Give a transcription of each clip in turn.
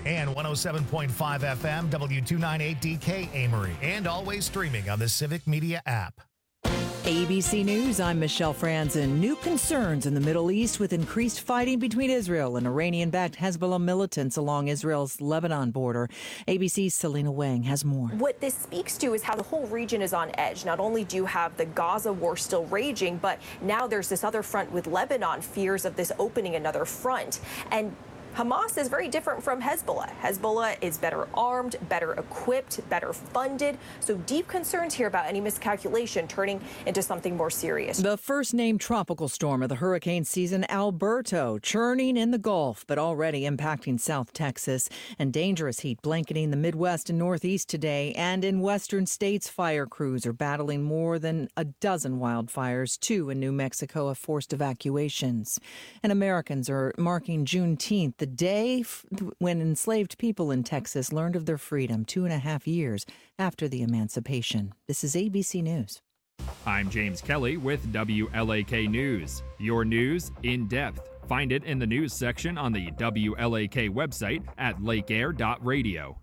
And 107.5 FM, W298DK Amory. And always streaming on the Civic Media app. ABC News, I'm Michelle Franzen. New concerns in the Middle East with increased fighting between Israel and Iranian-backed Hezbollah militants along Israel's Lebanon border. ABC's Selena Wang has more. What this speaks to is how the whole region is on edge. Not only do you have the Gaza war still raging, but now there's this other front with Lebanon, fears of this opening another front. And Hamas is very different from Hezbollah. Hezbollah is better armed, better equipped, better funded. So deep concerns here about any miscalculation turning into something more serious. The first named tropical storm of the hurricane season, Alberto, churning in the Gulf, but already impacting South Texas. And dangerous heat blanketing the Midwest and Northeast today. And in western states, fire crews are battling more than a dozen wildfires. 2 in New Mexico have forced evacuations. And Americans are marking Juneteenth, the day when enslaved people in Texas learned of their freedom 2.5 years after the emancipation. This is ABC News. I'm James Kelly with WLAK News. Your news in depth. Find it in the news section on the WLAK website at lakeair.radio.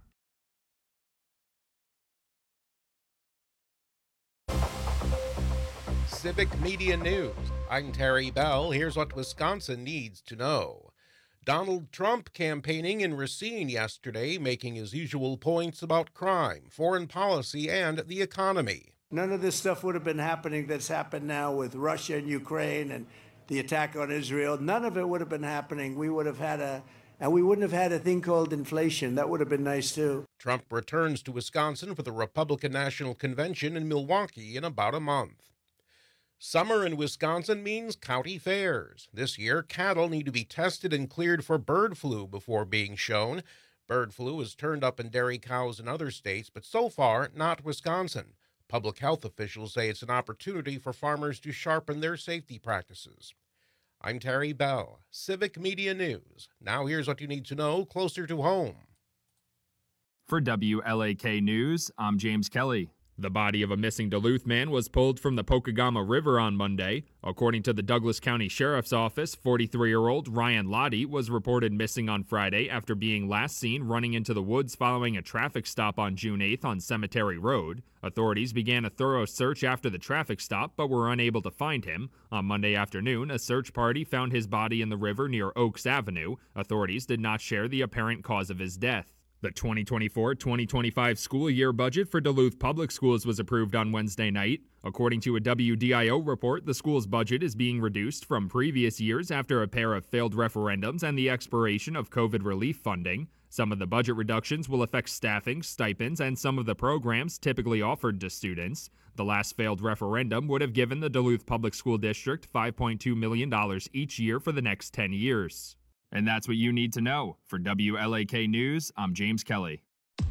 Civic Media News. I'm Terry Bell. Here's what Wisconsin needs to know. Donald Trump campaigning in Racine yesterday, making his usual points about crime, foreign policy, and the economy. None of this stuff would have been happening that's happened now with Russia and Ukraine and the attack on Israel. None of it would have been happening. We would have had and we wouldn't have had a thing called inflation. That would have been nice, too. Trump returns to Wisconsin for the Republican National Convention in Milwaukee in about a month. Summer in Wisconsin means county fairs. This year, cattle need to be tested and cleared for bird flu before being shown. Bird flu has turned up in dairy cows in other states, but so far, not Wisconsin. Public health officials say it's an opportunity for farmers to sharpen their safety practices. I'm Terry Bell, Civic Media News. Now here's what you need to know closer to home. For WLAK News, I'm James Kelly. The body of a missing Duluth man was pulled from the Pokegama River on Monday. According to the Douglas County Sheriff's Office, 43-year-old Ryan Lottie was reported missing on Friday after being last seen running into the woods following a traffic stop on June 8th on Cemetery Road. Authorities began a thorough search after the traffic stop, but were unable to find him. On Monday afternoon, a search party found his body in the river near Oaks Avenue. Authorities did not share the apparent cause of his death. The 2024-2025 school year budget for Duluth Public Schools was approved on Wednesday night. According to a WDIO report, the school's budget is being reduced from previous years after a pair of failed referendums and the expiration of COVID relief funding. Some of the budget reductions will affect staffing, stipends, and some of the programs typically offered to students. The last failed referendum would have given the Duluth Public School District $5.2 million each year for the next 10 years. And that's what you need to know. For WLAK News, I'm James Kelly.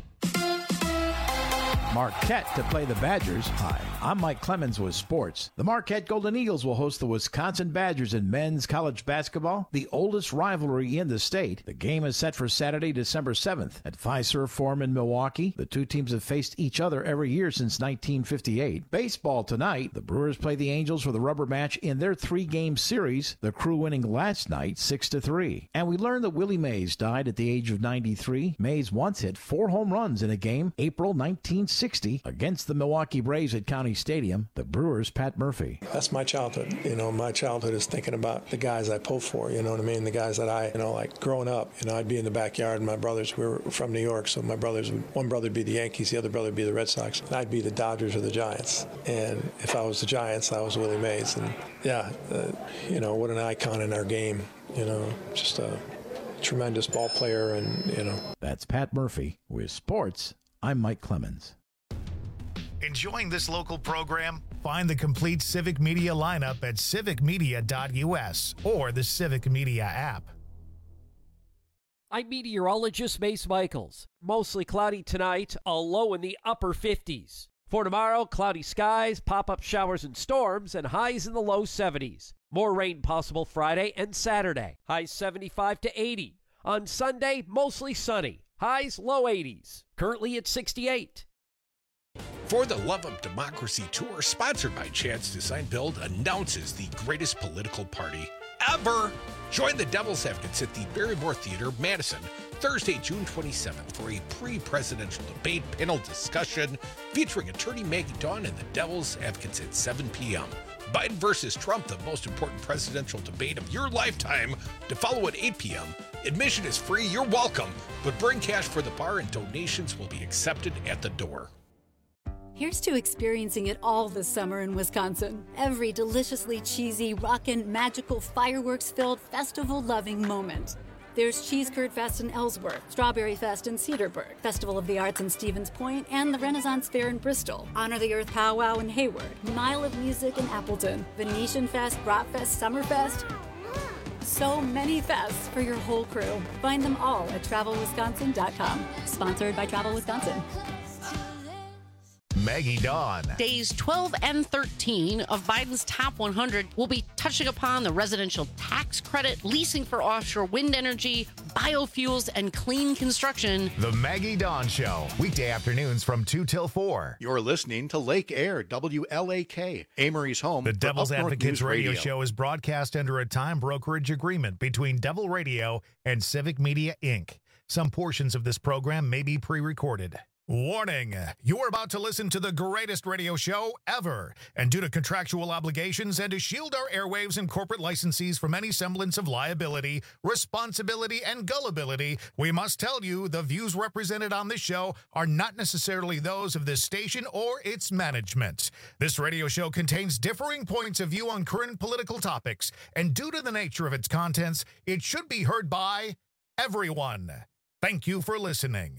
Marquette to play the Badgers. Hi, I'm Mike Clemens with sports. The Marquette Golden Eagles will host the Wisconsin Badgers in men's college basketball, the oldest rivalry in the state. The game is set for Saturday, December 7th at Fiserv Forum in Milwaukee. The two teams have faced each other every year since 1958. Baseball tonight. The Brewers play the Angels for the rubber match in their 3-game series, the Crew winning last night 6-3. And we learned that Willie Mays died at the age of 93. Mays once hit 4 home runs in a game, April 1960. Against the Milwaukee Braves at County Stadium. The Brewers' Pat Murphy. That's my childhood. My childhood is thinking about the guys I pulled for, you know what I mean? The guys that I, like growing up, I'd be in the backyard and my brothers, we were from New York, so my brothers, one brother would be the Yankees, the other brother would be the Red Sox, and I'd be the Dodgers or the Giants. And if I was the Giants, I was Willie Mays. And what an icon in our game, just a tremendous ball player and. That's Pat Murphy with sports. I'm Mike Clemens. Enjoying this local program? Find the complete Civic Media lineup at civicmedia.us or the Civic Media app. I'm meteorologist Mace Michaels. Mostly cloudy tonight, a low in the upper 50s. For tomorrow, cloudy skies, pop-up showers and storms, and highs in the low 70s. More rain possible Friday and Saturday. Highs 75 to 80. On Sunday, mostly sunny. Highs low 80s. Currently at 68. For the Love of Democracy Tour, sponsored by Chance Design Build, announces the greatest political party ever. Join the Devil's Advocates at the Barrymore Theater, Madison, Thursday, June 27th for a pre-presidential debate panel discussion featuring attorney Maggie Dawn and the Devil's Advocates at 7 p.m. Biden versus Trump, the most important presidential debate of your lifetime, to follow at 8 p.m. Admission is free. You're welcome, but bring cash for the bar and donations will be accepted at the door. Here's to experiencing it all this summer in Wisconsin. Every deliciously cheesy, rockin', magical, fireworks-filled, festival-loving moment. There's Cheese Curd Fest in Ellsworth, Strawberry Fest in Cedarburg, Festival of the Arts in Stevens Point, and the Renaissance Fair in Bristol, Honor the Earth Powwow in Hayward, Mile of Music in Appleton, Venetian Fest, Bratfest, Summerfest. So many fests for your whole crew. Find them all at TravelWisconsin.com. Sponsored by Travel Wisconsin. Maggie Dawn. Days 12 and 13 of Biden's top 100 will be touching upon the residential tax credit, leasing for offshore wind energy, biofuels, and clean construction. The Maggie Dawn Show, weekday afternoons from 2 till 4. You're listening to Lake Air, WLAK, Amory's home. The Devil's Advocates radio show is broadcast under a time brokerage agreement between Devil Radio and Civic Media, Inc. Some portions of this program may be pre-recorded. Warning, you are about to listen to the greatest radio show ever. And due to contractual obligations and to shield our airwaves and corporate licensees from any semblance of liability, responsibility, and gullibility, we must tell you the views represented on this show are not necessarily those of this station or its management. This radio show contains differing points of view on current political topics, and due to the nature of its contents, it should be heard by everyone. Thank you for listening.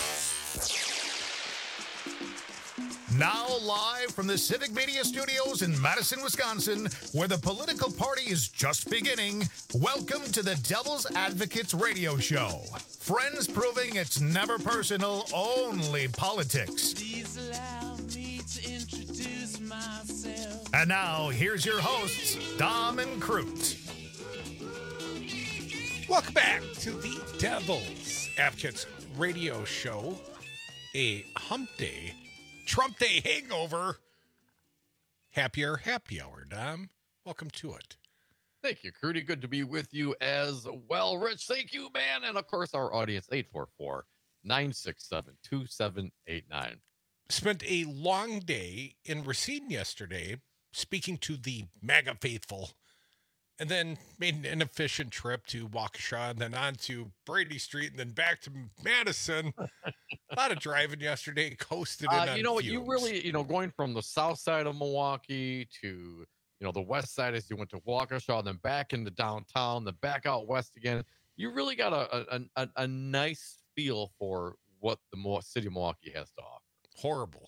Now live from the Civic Media Studios in Madison, Wisconsin, where the political party is just beginning, welcome to the Devil's Advocates radio show. Friends proving it's never personal, only politics. Please allow me to introduce myself. And now, here's your hosts, Dom and Crute. Welcome back to the Devil's Advocates radio show. A hump day, Trump Day hangover. Happy hour, Dom. Welcome to it. Thank you, Crudy. Good to be with you as well. Rich, thank you, man. And, of course, our audience, 844-967-2789. Spent a long day in Racine yesterday speaking to the MAGA faithful, and then made an inefficient trip to Waukesha and then on to Brady Street and then back to Madison. A lot of driving yesterday, coasted in on you know what, fumes. you really, going from the south side of Milwaukee to, the west side as you went to Waukesha, then back into downtown, then back out west again. You really got a nice feel for what the city of Milwaukee has to offer. Horrible.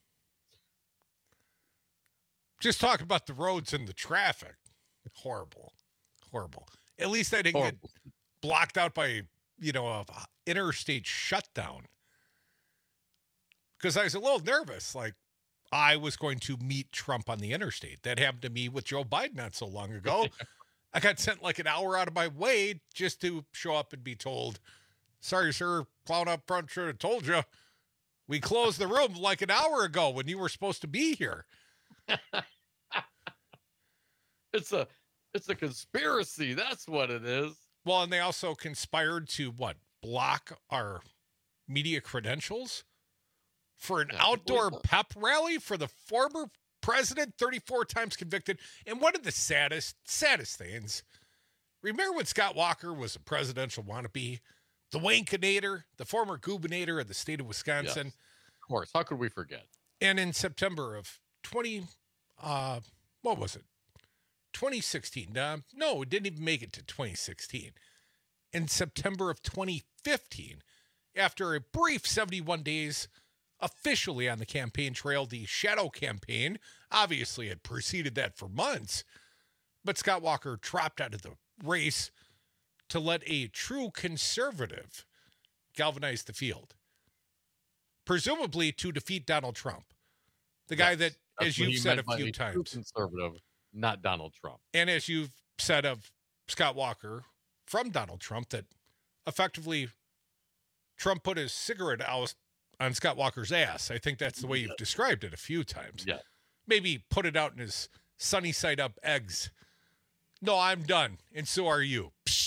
Just talk about the roads and the traffic. Horrible. At least I didn't get blocked out by, a interstate shutdown. Because I was a little nervous. Like, I was going to meet Trump on the interstate. That happened to me with Joe Biden not so long ago. I got sent like an hour out of my way just to show up and be told, sorry, sir, clown up front should have told you. We closed the room like an hour ago when you were supposed to be here. It's a conspiracy. That's what it is. Well, and they also conspired to block our media credentials for an outdoor pep rally for the former president, 34 times convicted. And one of the saddest things, remember when Scott Walker was a presidential wannabe? The Wankinator, the former gubernator of the state of Wisconsin. Yes, of course. How could we forget? And in September of 2016. No, it didn't even make it to 2016. In September of 2015, after a brief 71 days officially on the campaign trail, the shadow campaign obviously had preceded that for months, but Scott Walker dropped out of the race to let a true conservative galvanize the field, presumably to defeat Donald Trump, the guy that, as you've said a few times, conservative, not Donald Trump. And as you've said of Scott Walker from Donald Trump, that effectively Trump put his cigarette out on Scott Walker's ass. I think that's the way you've described it a few times. Yeah. Maybe put it out in his sunny side up eggs. No, I'm done. And so are you. Psst.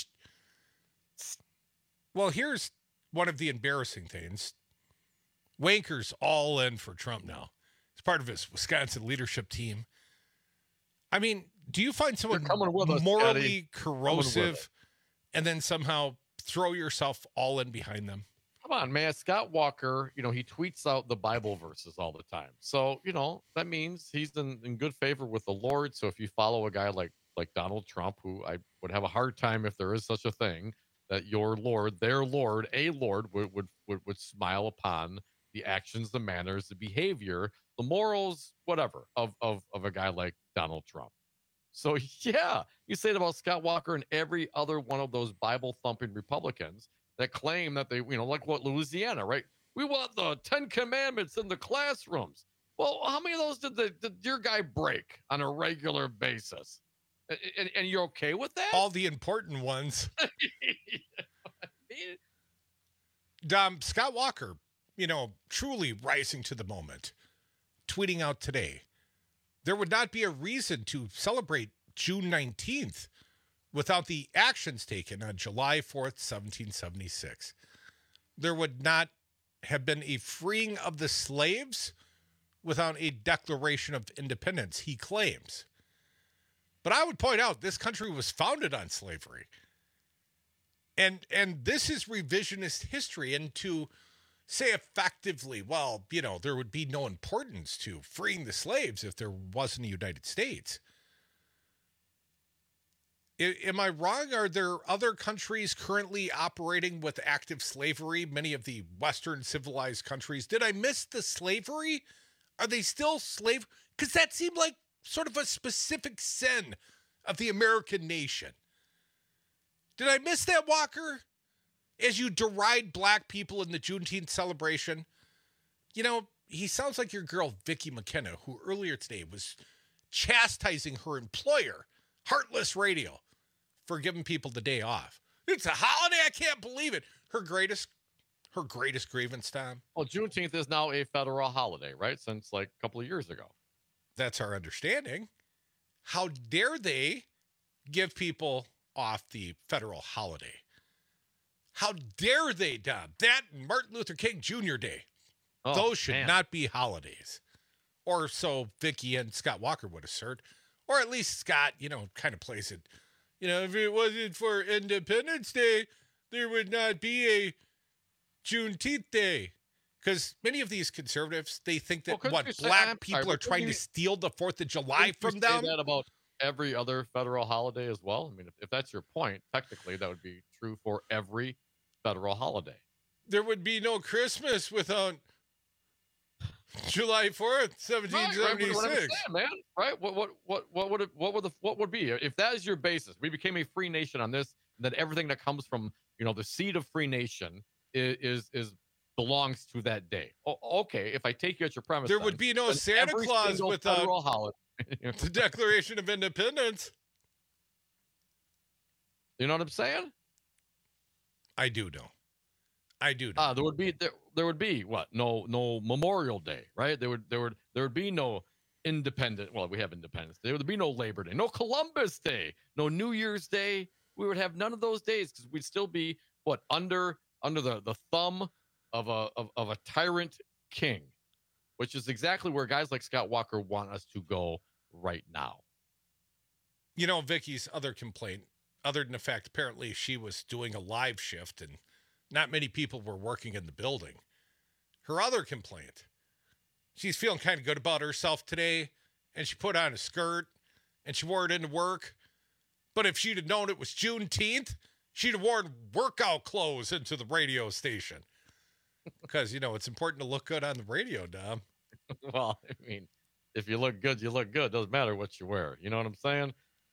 Well, here's one of the embarrassing things. Wanker's all in for Trump now. It's part of his Wisconsin leadership team. I mean, do you find someone morally corrosive and then somehow throw yourself all in behind them? Come on, man. Scott Walker, he tweets out the Bible verses all the time. So, that means he's in good favor with the Lord. So if you follow a guy like Donald Trump, who I would have a hard time, if there is such a thing, that your Lord, their Lord, a Lord would smile upon the actions, the manners, the behavior, the morals, whatever, of a guy like Donald Trump. So, yeah, you say it about Scott Walker and every other one of those Bible-thumping Republicans that claim that they, like what Louisiana, right? We want the 10 Commandments in the classrooms. Well, how many of those did your guy break on a regular basis? And you're okay with that? All the important ones. Dom, Scott Walker, truly rising to the moment, tweeting out today, there would not be a reason to celebrate June 19th without the actions taken on July 4th, 1776. There would not have been a freeing of the slaves without a Declaration of Independence, he claims. But I would point out this country was founded on slavery. And this is revisionist history. And to say effectively, well, there would be no importance to freeing the slaves if there wasn't a United States. Am I wrong? Are there other countries currently operating with active slavery? Many of the Western civilized countries. Did I miss the slavery? Are they still slave? Because that seemed like sort of a specific sin of the American nation. Did I miss that, Walker? As you deride black people in the Juneteenth celebration, he sounds like your girl, Vicki McKenna, who earlier today was chastising her employer, Heartless Radio, for giving people the day off. It's a holiday. I can't believe it. Her greatest grievance, Tom. Well, Juneteenth is now a federal holiday, right? Since like a couple of years ago. That's our understanding. How dare they give people off the federal holiday? How dare they, Dom? That and Martin Luther King Jr. Day. Those should not be holidays. Or so Vicki and Scott Walker would assert. Or at least Scott, kind of plays it. If it wasn't for Independence Day, there would not be a Juneteenth Day. Because many of these conservatives, they think that black people are trying to steal the 4th of July from them. Say that about every other federal holiday as well? I mean, if that's your point, technically that would be true for every federal holiday. There would be no Christmas without July 4th, 1776. Right? What would be if that is your basis? We became a free nation on this, that everything that comes from the seed of free nation is belongs to that day. Okay, if I take you at your premise, there would be no Santa Claus without the Declaration of Independence. You know what I'm saying? I do know. There would be what? No Memorial Day, right? There would be no Independent. Well, we have Independence Day. There would be no Labor Day, no Columbus Day, no New Year's Day. We would have none of those days because we'd still be under the thumb of a tyrant king, which is exactly where guys like Scott Walker want us to go right now. Vicki's other complaint, other than the fact apparently she was doing a live shift and not many people were working in the building. Her other complaint, she's feeling kind of good about herself today, and she put on a skirt and she wore it into work. But if she'd have known it was Juneteenth, she'd have worn workout clothes into the radio station. Because, it's important to look good on the radio, Dom. Well, I mean, if you look good, you look good. Doesn't matter what you wear. You know what I'm saying?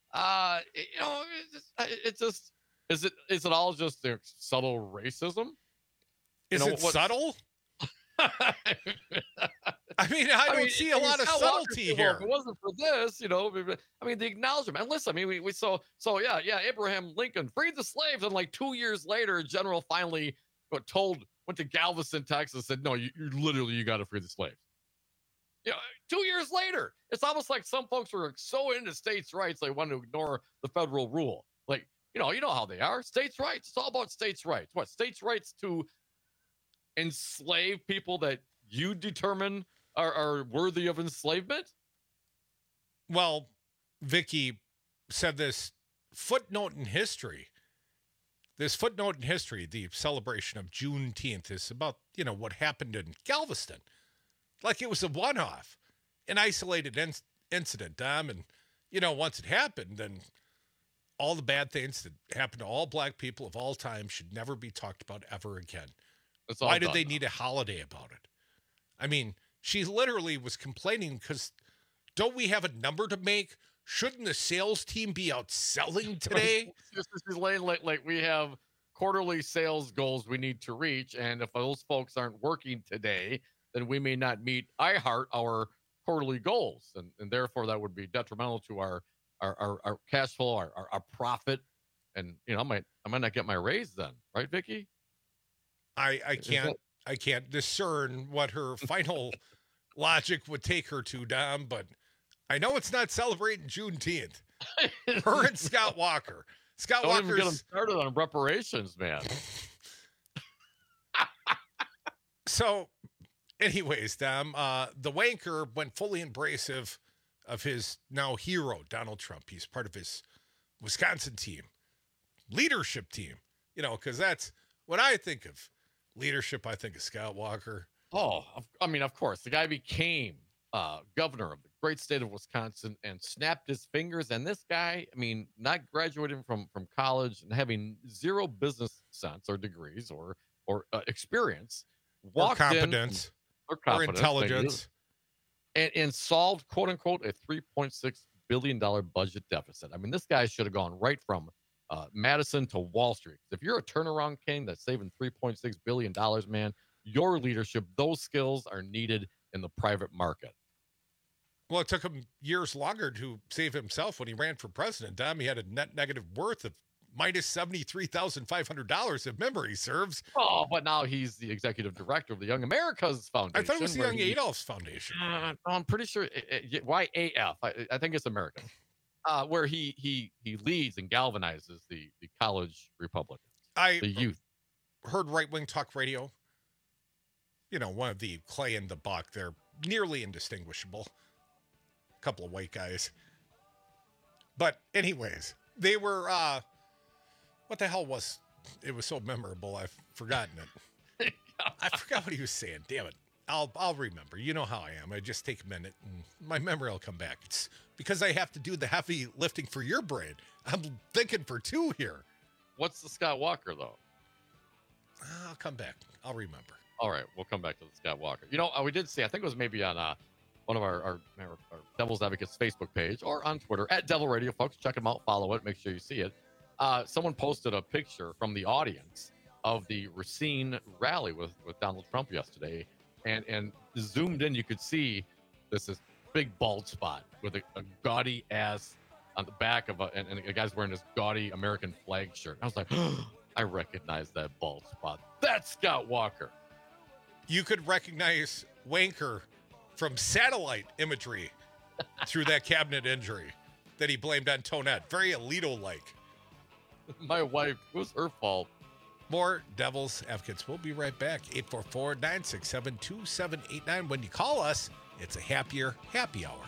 Is it all just subtle racism? Is it subtle? I don't see a lot of subtlety here. If it wasn't for this, the acknowledgement. And listen, we Abraham Lincoln freed the slaves, and like 2 years later, a general finally went to Galveston, Texas, said, no, you got to free the slaves. 2 years later. It's almost like some folks were so into states' rights they want to ignore the federal rule. Like, you know how they are. States' rights. It's all about states' rights. What? States' rights to enslave people that you determine are worthy of enslavement? Well, Vicky said this footnote in history. This footnote in history, the celebration of Juneteenth, is about, what happened in Galveston. Like it was a one-off, an isolated incident, Dom. And, once it happened, then all the bad things that happened to all black people of all time should never be talked about ever again. Why did they need a holiday about it? I mean, she literally was complaining because don't we have a number to make? Shouldn't the sales team be out selling today? She's laying like we have quarterly sales goals we need to reach, and if those folks aren't working today, then we may not meet our quarterly goals, and therefore that would be detrimental to our cash flow, our profit, and I might not get my raise then, right, Vicky? I can't discern what her final logic would take her to, Dom, but I know it's not celebrating Juneteenth. Her and Scott Walker. Scott Walker's... Don't even get him started on reparations, man. So, anyways, Dom, the wanker went fully embracive of his now hero, Donald Trump. He's part of his Wisconsin team, leadership team, because that's when I think of leadership, I think of Scott Walker. Oh, of course. The guy became governor of the great state of Wisconsin and snapped his fingers. And this guy, not graduating from college and having zero business sense or degrees or experience, or competence, or intelligence, and solved, quote unquote, a $3.6 billion budget deficit. This guy should have gone right from Madison to Wall Street. If you're a turnaround king that's saving $3.6 billion, man, your leadership, those skills are needed in the private market. Well, it took him years longer to save himself when he ran for president. Dom, he had a net negative worth of minus $73,500 if memory serves. Oh, but now he's the executive director of the Young Americas Foundation. I thought it was the Young Adolphs Foundation. I'm pretty sure. Why AF? I think it's American. Where he leads and galvanizes the college Republicans, the youth. Heard right-wing talk radio. One of the Clay and the Buck. They're nearly indistinguishable. A couple of white guys. But anyways, they were, what the hell was, it was so memorable, I've forgotten it. I forgot what he was saying. Damn it. I'll remember. You know how I am. I just take a minute and my memory will come back. It's because I have to do the heavy lifting for your brain. I'm thinking for two here. What's the Scott Walker, though? I'll come back. I'll remember. All right. We'll come back to the Scott Walker. We did see, I think it was maybe on one of our Devil's Advocates Facebook page or on Twitter at Devil Radio, folks. Check them out. Follow it. Make sure you see it. Someone posted a picture from the audience of the Racine rally with Donald Trump yesterday. And zoomed in, you could see this big bald spot with a gaudy ass on the back of and a guy's wearing this gaudy American flag shirt. I was like, I recognize that bald spot. That's Scott Walker. You could recognize Wanker from satellite imagery through that cabinet injury that he blamed on Tonette. Very Alito-like. My wife, it was her fault. More Devil's Advocates. We'll be right back. 844-967-2789. When you call us, it's a happier happy hour.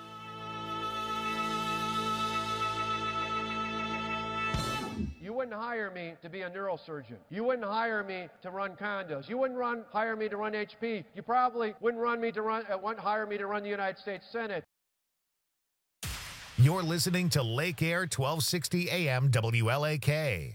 You wouldn't hire me to be a neurosurgeon. You wouldn't hire me to run condos. You wouldn't hire me to run HP. You probably wouldn't hire me to run the United States Senate. You're listening to Lake Air 1260 AM WLAK.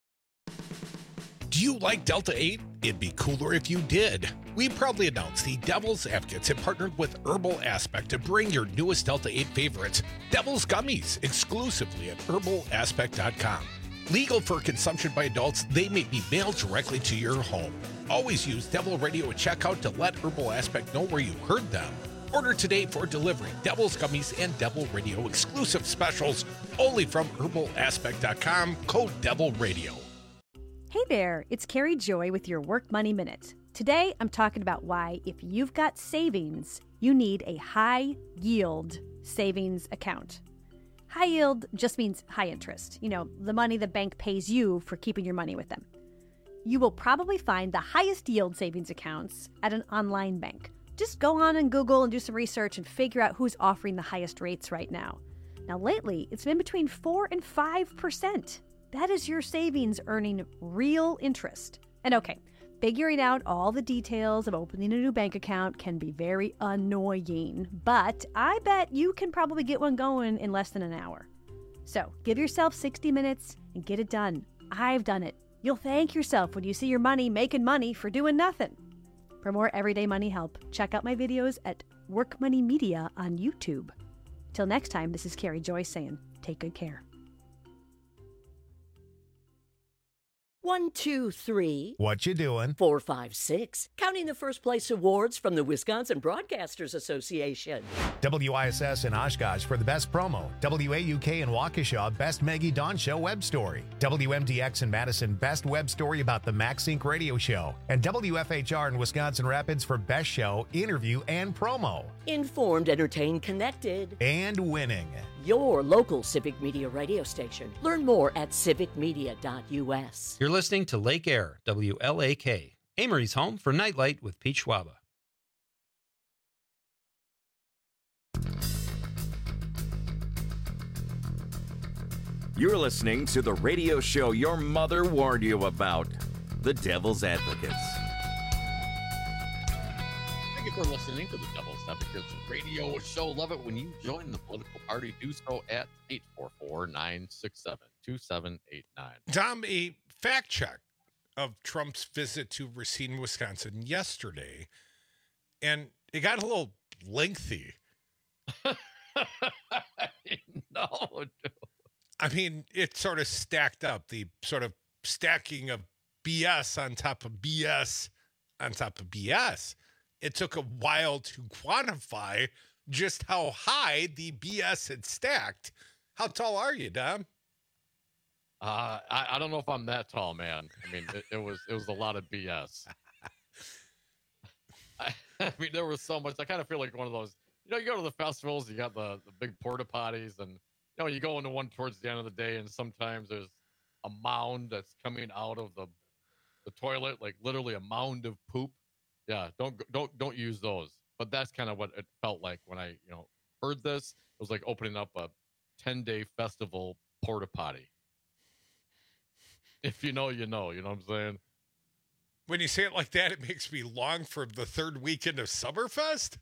Do you like Delta 8? It'd be cooler if you did. We proudly announce the Devil's Advocates have partnered with Herbal Aspect to bring your newest Delta 8 favorites, Devil's Gummies, exclusively at herbalaspect.com. Legal for consumption by adults, they may be mailed directly to your home. Always use Devil Radio at checkout to let Herbal Aspect know where you heard them. Order today for delivery. Devil's Gummies and Devil Radio exclusive specials only from herbalaspect.com. Code Devil Radio. Hey there, it's Carrie Joy with your Work Money Minute. Today, I'm talking about why, if you've got savings, you need a high-yield savings account. High yield just means high interest. You know, the money the bank pays you for keeping your money with them. You will probably find the highest yield savings accounts at an online bank. Just go on and Google and do some research and figure out who's offering the highest rates right now. Now, lately, it's been between 4 and 5%. That is your savings earning real interest. And okay, figuring out all the details of opening a new bank account can be very annoying, but I bet you can probably get one going in less than an hour. So give yourself 60 minutes and get it done. I've done it. You'll thank yourself when you see your money making money for doing nothing. For more everyday money help, check out my videos at Work Money Media on YouTube. Till next time, this is Carrie Joy saying, take good care. 1, 2, 3. What you doing? 4, 5, 6. Counting the first place awards from the Wisconsin Broadcasters Association. WISS in Oshkosh for the best promo. WAUK in Waukesha, best Maggie Dawn Show web story. WMDX in Madison, best web story about the MaxSync radio show. And WFHR in Wisconsin Rapids for best show, interview, and promo. Informed, entertained, connected. And winning. Your local Civic Media radio station. Learn more at civicmedia.us. You're listening to Lake Air, WLAK, Amory's home for Nightlight with Pete Schwaba. You're listening to the radio show your mother warned you about, The Devil's Advocates. Thank you for listening to the Devil's Advocates radio show. Love it when you join the political party. Do so at 844-967-2789. Dom, a fact check of Trump's visit to Racine, Wisconsin yesterday, and it got a little lengthy. No. I mean, it sort of stacked up, the sort of stacking of BS on top of BS on top of BS. It took a while to quantify just how high the BS had stacked. How tall are you, Dom? I don't know if I'm that tall, man. I mean, it was a lot of BS. I mean, there was so much. I kind of feel like one of those, you go to the festivals, you got the big porta potties, and you go into one towards the end of the day, and sometimes there's a mound that's coming out of the toilet, like literally a mound of poop. Yeah, don't use those. But that's kind of what it felt like when I, heard this. It was like opening up a 10-day festival porta potty. If you know, you know. You know what I'm saying? When you say it like that, it makes me long for the third weekend of Summerfest.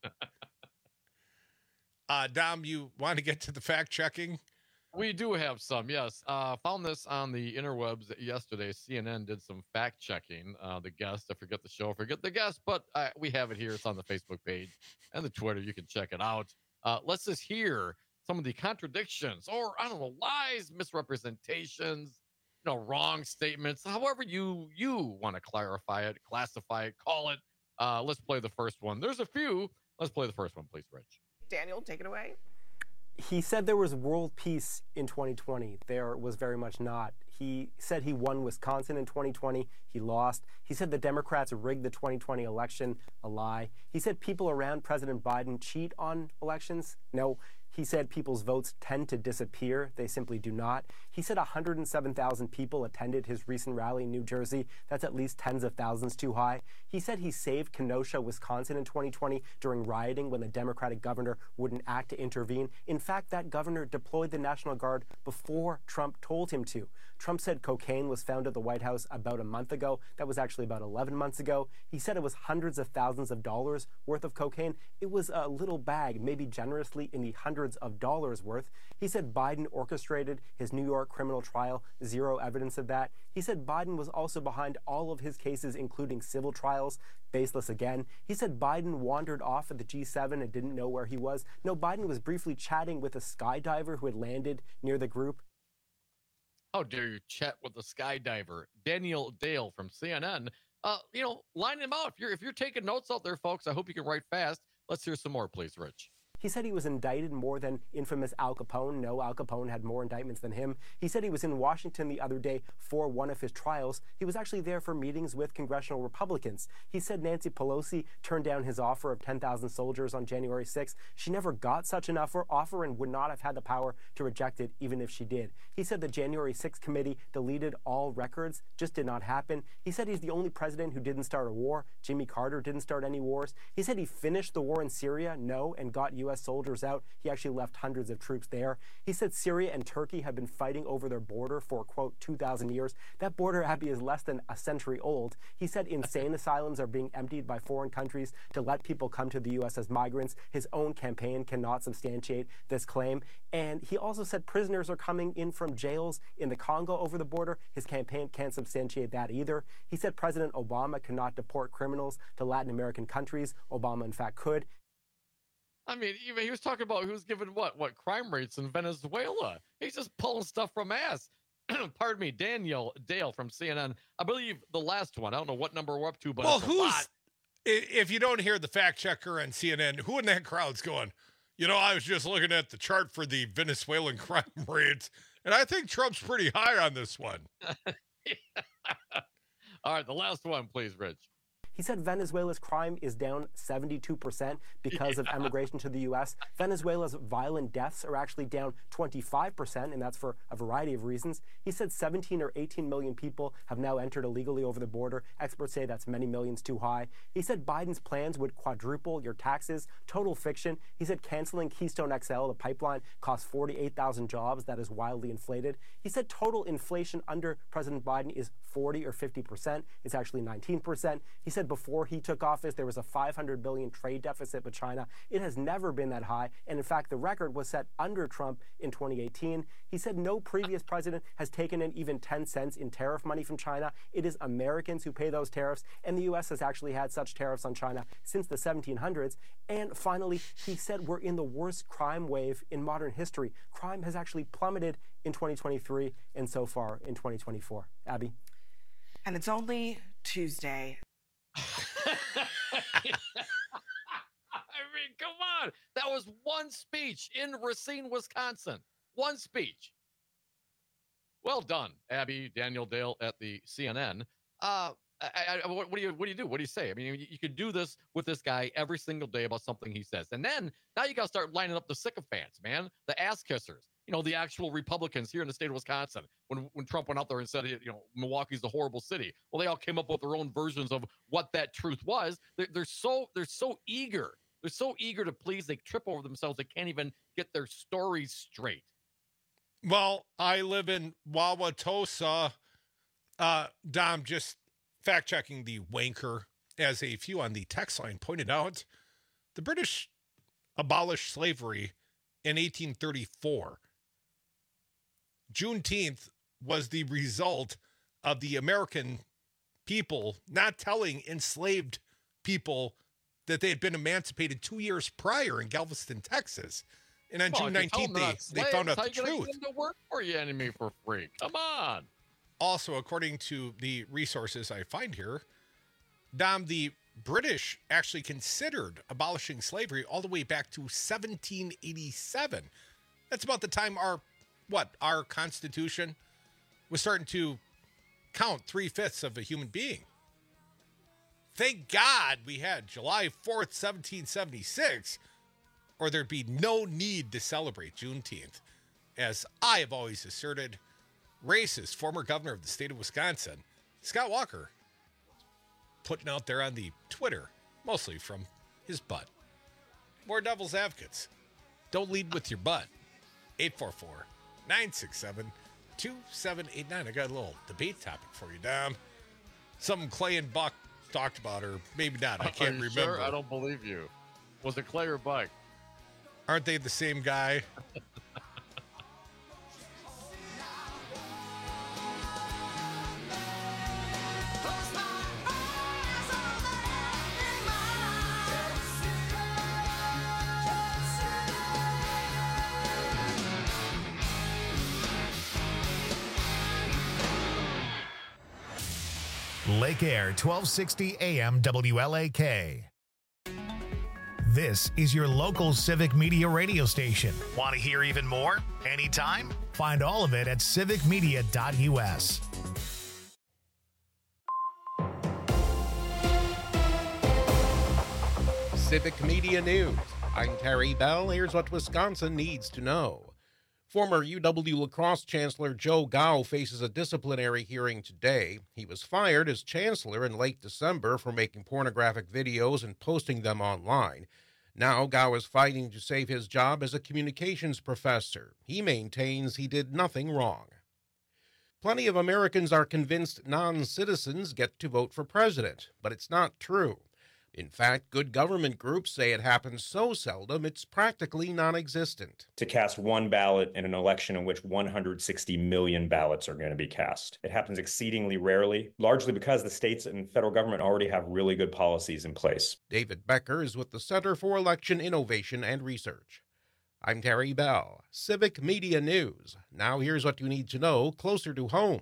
Dom, you want to get to the fact checking? We do have some, yes. Found this on the interwebs yesterday. CNN did some fact checking. The guest, I forget the show, forget the guest, but we have it here. It's on the Facebook page and the Twitter. You can check it out. Let's just hear some of the contradictions or, lies, misrepresentations, wrong statements, however you want to clarify it, classify it, call it. Let's play the first one. There's a few. Let's play the first one, please, Rich. Daniel, take it away. He said there was world peace in 2020. There was very much not. He said he won Wisconsin in 2020. He lost. He said the Democrats rigged the 2020 election. A lie. He said people around President Biden cheat on elections. No. He said people's votes tend to disappear. They simply do not. He said 107,000 people attended his recent rally in New Jersey. That's at least tens of thousands too high. He said he saved Kenosha, Wisconsin in 2020 during rioting when the Democratic governor wouldn't act to intervene. In fact, that governor deployed the National Guard before Trump told him to. Trump said cocaine was found at the White House about a month ago. That was actually about 11 months ago. He said it was hundreds of thousands of dollars worth of cocaine. It was a little bag, maybe generously in the hundreds of dollars worth. He said Biden orchestrated his New York criminal trial. Zero evidence of that. He said Biden was also behind all of his cases, including civil trials. Baseless again. He said Biden wandered off at the G7 and didn't know where he was. No, Biden was briefly chatting with a skydiver who had landed near the group. How dare you chat with a skydiver? Daniel Dale from CNN. Line him out. If you're taking notes out there, folks, I hope you can write fast. Let's hear some more, please, Rich. He said he was indicted more than infamous Al Capone. No, Al Capone had more indictments than him. He said he was in Washington the other day for one of his trials. He was actually there for meetings with congressional Republicans. He said Nancy Pelosi turned down his offer of 10,000 soldiers on January 6th. She never got such an offer and would not have had the power to reject it even if she did. He said the January 6th committee deleted all records, just did not happen. He said he's the only president who didn't start a war. Jimmy Carter didn't start any wars. He said he finished the war in Syria, no, and got U.S. soldiers out. He actually left hundreds of troops there. He said Syria and Turkey have been fighting over their border for, quote, 2,000 years. That border, Abby, is less than a century old. He said insane asylums are being emptied by foreign countries to let people come to the U.S. as migrants. His own campaign cannot substantiate this claim. And he also said prisoners are coming in from jails in the Congo over the border. His campaign can't substantiate that either. He said President Obama cannot deport criminals to Latin American countries. Obama, in fact, could. I mean, even he was talking about who's given what crime rates in Venezuela. He's just pulling stuff from ass. Pardon me, Daniel Dale from CNN. I believe the last one. I don't know what number we're up to, but it's a lot. If you don't hear the fact checker on CNN, who in that crowd's going, I was just looking at the chart for the Venezuelan crime rates, and I think Trump's pretty high on this one. All right, the last one, please, Rich. He said Venezuela's crime is down 72% because of emigration to the U.S. Venezuela's violent deaths are actually down 25%, and that's for a variety of reasons. He said 17 or 18 million people have now entered illegally over the border. Experts say that's many millions too high. He said Biden's plans would quadruple your taxes. Total fiction. He said canceling Keystone XL, the pipeline, cost 48,000 jobs. That is wildly inflated. He said total inflation under President Biden is 40 or 50%. It's actually 19%. He said before he took office, there was a $500 billion trade deficit with China. It has never been that high. And in fact, the record was set under Trump in 2018. He said no previous president has taken in even 10 cents in tariff money from China. It is Americans who pay those tariffs. And the U.S. has actually had such tariffs on China since the 1700s. And finally, he said we're in the worst crime wave in modern history. Crime has actually plummeted in 2023 and so far in 2024. Abby? And it's only Tuesday. I mean, come on. That was one speech in Racine, Wisconsin. One speech. Well done, Abby, Daniel Dale at the CNN. What do you do? What do you say? I mean, you could do this with this guy every single day about something he says. And then now you got to start lining up the sycophants, man, the ass kissers. The actual Republicans here in the state of Wisconsin, when Trump went out there and said, Milwaukee's a horrible city. Well, they all came up with their own versions of what that truth was. They're so eager. They're so eager to please. They trip over themselves. They can't even get their stories straight. Well, I live in Wauwatosa. Dom, just fact checking the wanker, as a few on the text line pointed out, the British abolished slavery in 1834. Juneteenth was the result of the American people not telling enslaved people that they had been emancipated 2 years prior in Galveston, Texas. And on June 19th, they found out the truth. How you get them to work for you, enemy, for free? Come on. Also, according to the resources I find here, Dom, the British actually considered abolishing slavery all the way back to 1787. That's about the time our Constitution was starting to count 3/5 of a human being. Thank God we had July 4th, 1776, or there'd be no need to celebrate Juneteenth. As I have always asserted, racist former governor of the state of Wisconsin, Scott Walker, putting out there on the Twitter, mostly from his butt. More devil's advocates. Don't lead with your butt. 844-967-2789. I got a little debate topic for you, Dom. Something Clay and Buck talked about, or maybe not. I can't remember. Sure? I don't believe you. Was it Clay or Buck? Aren't they the same guy? Lake Air, 1260 AM WLAK. This is your local Civic Media radio station. Want to hear even more? Anytime? Find all of it at civicmedia.us. Civic Media News. I'm Terry Bell. Here's what Wisconsin needs to know. Former UW La Crosse Chancellor Joe Gao faces a disciplinary hearing today. He was fired as chancellor in late December for making pornographic videos and posting them online. Now Gao is fighting to save his job as a communications professor. He maintains he did nothing wrong. Plenty of Americans are convinced non-citizens get to vote for president, but it's not true. In fact, good government groups say it happens so seldom it's practically non-existent. To cast one ballot in an election in which 160 million ballots are going to be cast. It happens exceedingly rarely, largely because the states and federal government already have really good policies in place. David Becker is with the Center for Election Innovation and Research. I'm Terry Bell, Civic Media News. Now here's what you need to know closer to home.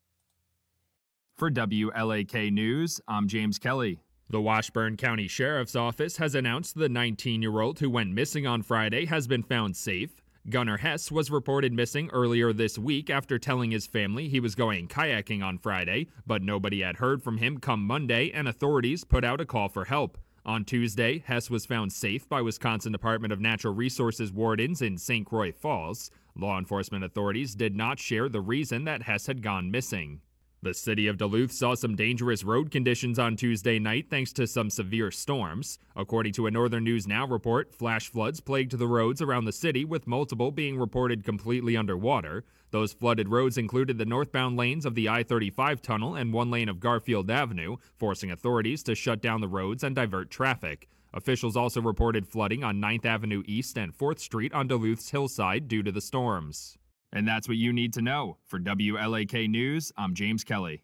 For WLAK News, I'm James Kelly. The Washburn County Sheriff's Office has announced the 19-year-old who went missing on Friday has been found safe. Gunnar Hess was reported missing earlier this week after telling his family he was going kayaking on Friday, but nobody had heard from him come Monday, and authorities put out a call for help. On Tuesday, Hess was found safe by Wisconsin Department of Natural Resources wardens in St. Croix Falls. Law enforcement authorities did not share the reason that Hess had gone missing. The city of Duluth saw some dangerous road conditions on Tuesday night thanks to some severe storms. According to a Northern News Now report, flash floods plagued the roads around the city, with multiple being reported completely underwater. Those flooded roads included the northbound lanes of the I-35 tunnel and one lane of Garfield Avenue, forcing authorities to shut down the roads and divert traffic. Officials also reported flooding on 9th Avenue East and 4th Street on Duluth's hillside due to the storms. And that's what you need to know. For WLAK News, I'm James Kelly.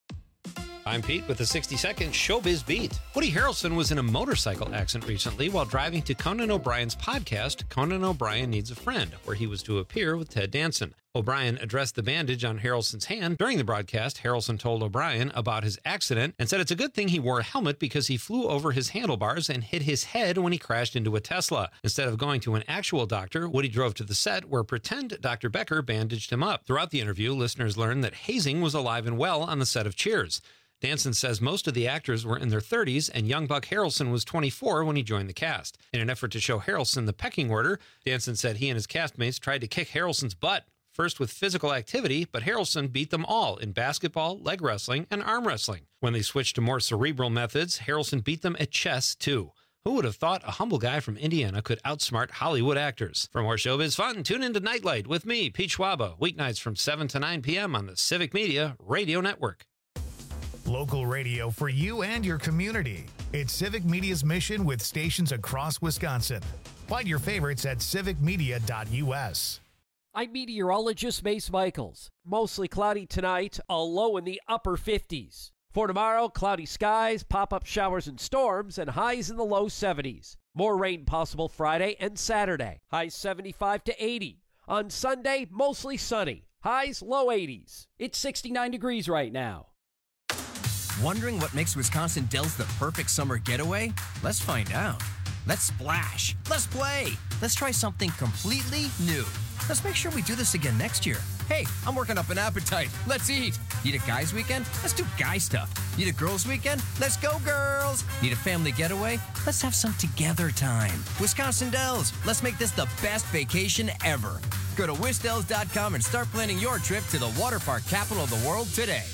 I'm Pete with the 60-second Showbiz Beat. Woody Harrelson was in a motorcycle accident recently while driving to Conan O'Brien's podcast, Conan O'Brien Needs a Friend, where he was to appear with Ted Danson. O'Brien addressed the bandage on Harrelson's hand. During the broadcast, Harrelson told O'Brien about his accident and said it's a good thing he wore a helmet because he flew over his handlebars and hit his head when he crashed into a Tesla. Instead of going to an actual doctor, Woody drove to the set where pretend Dr. Becker bandaged him up. Throughout the interview, listeners learned that hazing was alive and well on the set of Cheers. Danson says most of the actors were in their 30s, and young Buck Harrelson was 24 when he joined the cast. In an effort to show Harrelson the pecking order, Danson said he and his castmates tried to kick Harrelson's butt, first with physical activity, but Harrelson beat them all in basketball, leg wrestling, and arm wrestling. When they switched to more cerebral methods, Harrelson beat them at chess, too. Who would have thought a humble guy from Indiana could outsmart Hollywood actors? For more showbiz fun, tune into Nightlight with me, Pete Schwaba, weeknights from 7 to 9 p.m. on the Civic Media Radio Network. Local radio for you and your community. It's Civic Media's mission with stations across Wisconsin. Find your favorites at civicmedia.us. I'm meteorologist Mace Michaels. Mostly cloudy tonight, a low in the upper 50s. For tomorrow, cloudy skies, pop-up showers and storms, and highs in the low 70s. More rain possible Friday and Saturday. Highs 75 to 80. On Sunday, mostly sunny. Highs low 80s. It's 69 degrees right now. Wondering what makes Wisconsin Dells the perfect summer getaway? Let's find out. Let's splash. Let's play. Let's try something completely new. Let's make sure we do this again next year. Hey, I'm working up an appetite. Let's eat. Need a guys' weekend? Let's do guy stuff. Need a girls' weekend? Let's go, girls. Need a family getaway? Let's have some together time. Wisconsin Dells. Let's make this the best vacation ever. Go to wisdells.com and start planning your trip to the water park capital of the world today.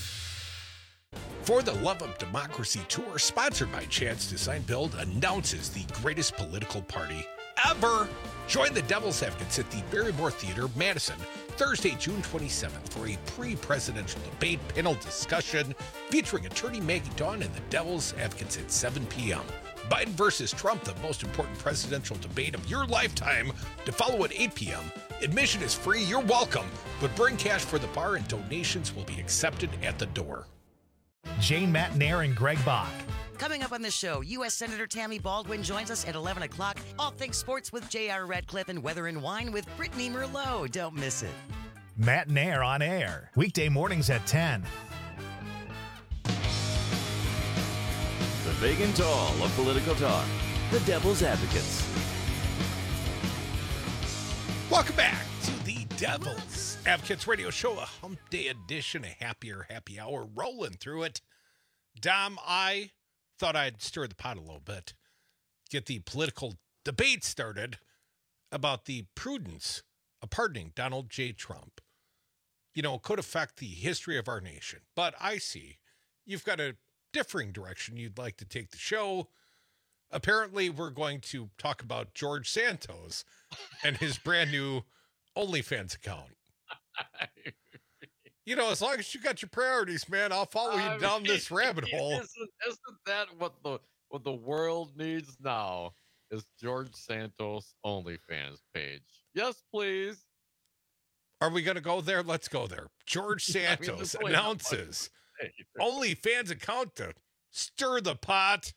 For the Love of Democracy Tour, sponsored by Chad's Design Build, announces the greatest political party ever. Join the Devil's Advocates at the Barrymore Theater, Madison, Thursday, June 27th for a pre-presidential debate panel discussion featuring attorney Maggie Dawn and the Devil's Advocates at 7 p.m. Biden versus Trump, the most important presidential debate of your lifetime, to follow at 8 p.m. Admission is free, you're welcome, but bring cash for the bar and donations will be accepted at the door. Jane Matnair and Greg Bach. Coming up on the show, U.S. Senator Tammy Baldwin joins us at 11 o'clock. All things sports with J.R. Radcliffe and Weather and Wine with Brittany Merlot. Don't miss it. Matnair on air, weekday mornings at 10. The big and tall of political talk. the Devil's Advocates. Welcome back to the Devil's Advocates Radio Show, a hump day edition, a happier happy hour, rolling through it. Dom, I thought I'd stir the pot a little bit, get the political debate started about the prudence of pardoning Donald J. Trump. You know, it could affect the history of our nation, but I see you've got a differing direction you'd like to take the show. Apparently, we're going to talk about George Santos and his brand new OnlyFans account. You know, as long as you got your priorities, man, I'll follow you down this rabbit hole. Isn't that what the world needs now? Is George Santos OnlyFans page? Yes, please. Are we going to go there? Let's go there. George Santos announces OnlyFans account to stir the pot.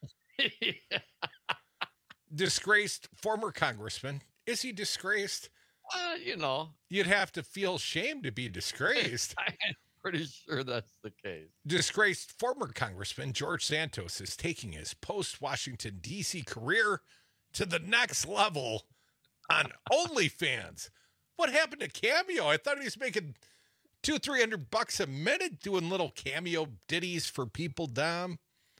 Disgraced former congressman. Is he disgraced? You know. You'd have to feel shame to be disgraced. I'm pretty sure that's the case. Disgraced former congressman George Santos is taking his post-Washington, D.C. career to the next level on OnlyFans. What happened to Cameo? I thought he was making $200-300 a minute doing little Cameo ditties for people, Dom.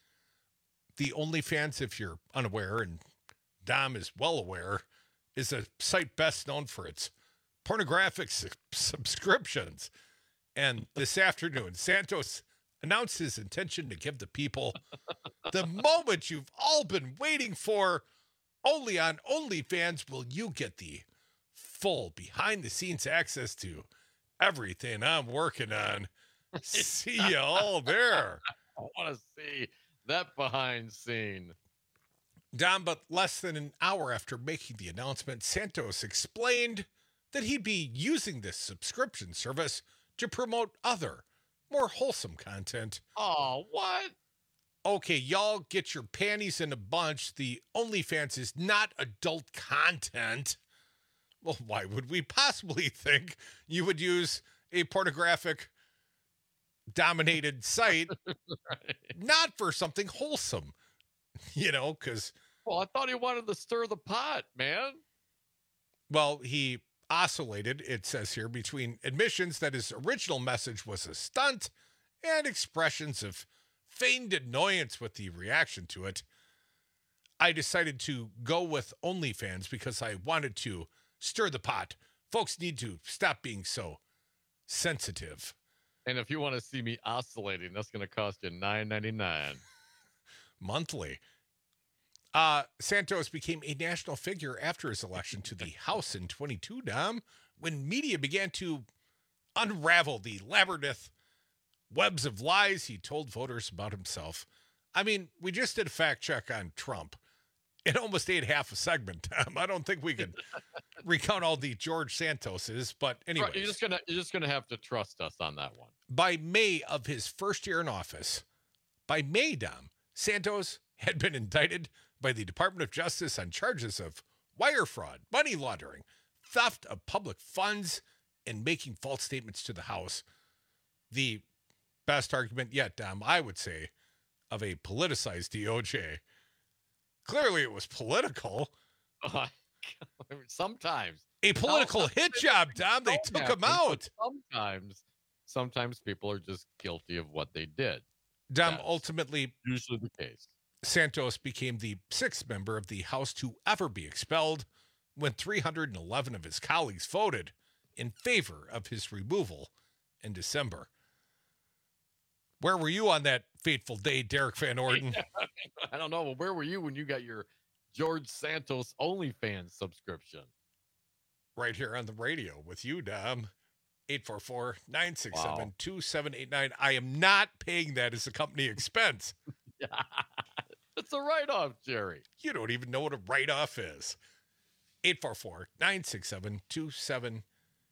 The OnlyFans, if you're unaware, and Dom is well aware, is a site best known for its pornographic subscriptions. And this afternoon, Santos announced his intention to give the people the moment you've all been waiting for. Only on OnlyFans will you get the full behind-the-scenes access to everything I'm working on. See you all there. I want to see that behind scene. Dom, but less than an hour after making the announcement, Santos explained that he'd be using this subscription service to promote other, more wholesome content. Oh, what? Okay, y'all get your panties in a bunch. The OnlyFans is not adult content. Well, why would we possibly think you would use a pornographic dominated site right. Not for something wholesome, you know, because I thought he wanted to stir the pot, man. Well, he oscillated, it says here, between admissions that his original message was a stunt and expressions of feigned annoyance with the reaction to it. I decided to go with OnlyFans because I wanted to stir the pot. Folks need to stop being so sensitive. And if you want to see me oscillating, that's going to cost you $9.99 monthly. Santos became a national figure after his election to the House in 2022, Dom, when media began to unravel the labyrinth webs of lies he told voters about himself. I mean, we just did a fact check on Trump. It almost ate half a segment, Tom. I don't think we could recount all the George Santoses, but anyway. You're just gonna have to trust us on that one. By May of his first year in office, by May, Dom, Santos had been indicted by the Department of Justice on charges of wire fraud, money laundering, theft of public funds, and making false statements to the House. The best argument yet, Dom, I would say, of a politicized DOJ. Clearly it was political. Sometimes. A political hit job, Dom. They took him out. Sometimes people are just guilty of what they did. Dom, ultimately, usually the case. Santos became the sixth member of the House to ever be expelled when 311 of his colleagues voted in favor of his removal in December. Where were you on that fateful day, Derek Van Orden? I don't know. Well, where were you when you got your George Santos OnlyFans subscription? Right here on the radio with you, Dom. 844-967-2789. I am not paying that as a company expense. It's a write-off, Jerry. You don't even know what a write-off is. 844-967-2789.